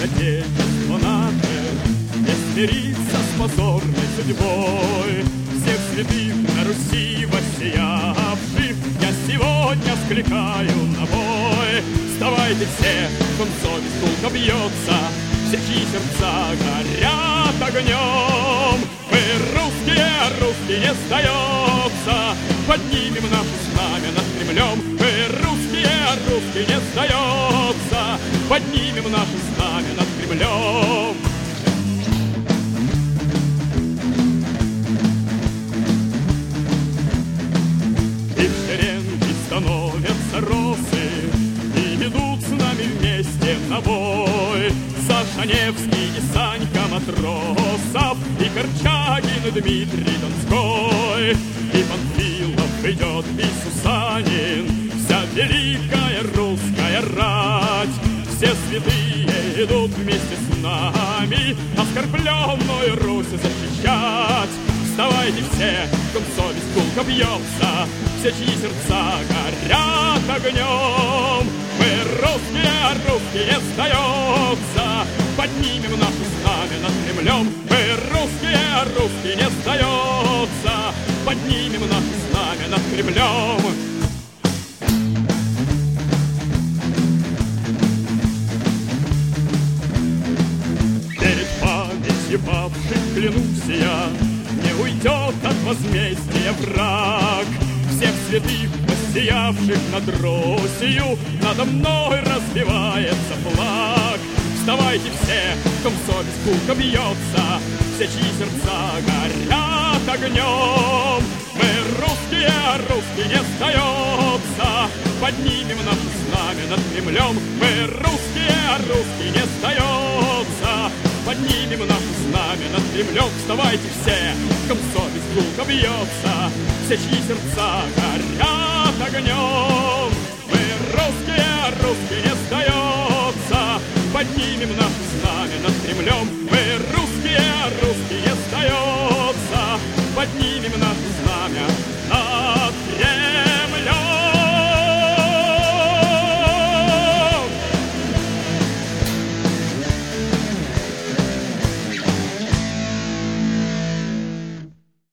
Отечество наше не смирится с позорной судьбой. Всех святых на Руси воссиявших я сегодня скликаю на бой. Вставайте все, ком совесть гулко бьется, все, чьи сердца горят огнем. Мы русские, русские не сдается, поднимем наше знамя над Кремлем. Мы русские, русские не сдается, поднимем наше знамя над Кремлем. И в шеренги становятся росы, и идут с нами вместе на бой. Саша Невский и Санька Матросов, и Корчагин, и Дмитрий Донской, и Панфилов идет, и Сусанин, вся великая русская рать. Все святые идут вместе с нами оскорбленную Русь защищать. Вставайте все, ком совесть гулко бьется, все, чьи сердца горят огнем. Мы русские, русские не сдается, поднимем наше знамя над Кремлем. Мы русские, русские не сдается, поднимем наше знамя над Кремлем. Перед памятью павших клянусь я, не уйдет от возмездия враг. Всех святых, воссиявших над Русью, надо мной разбивается флаг. Вставайте все, ком совесть гулко бьется, все, чьи сердца горят огнем. Мы русские, русские не сдается, поднимем наше знамя над Кремлем. Мы русские, русские не сдается, поднимем наше знамя над Кремлем. Вставайте все, ком совесть гулко бьется, все, чьи сердца горят огнем. Мы русские, русские не сдается, поднимем наше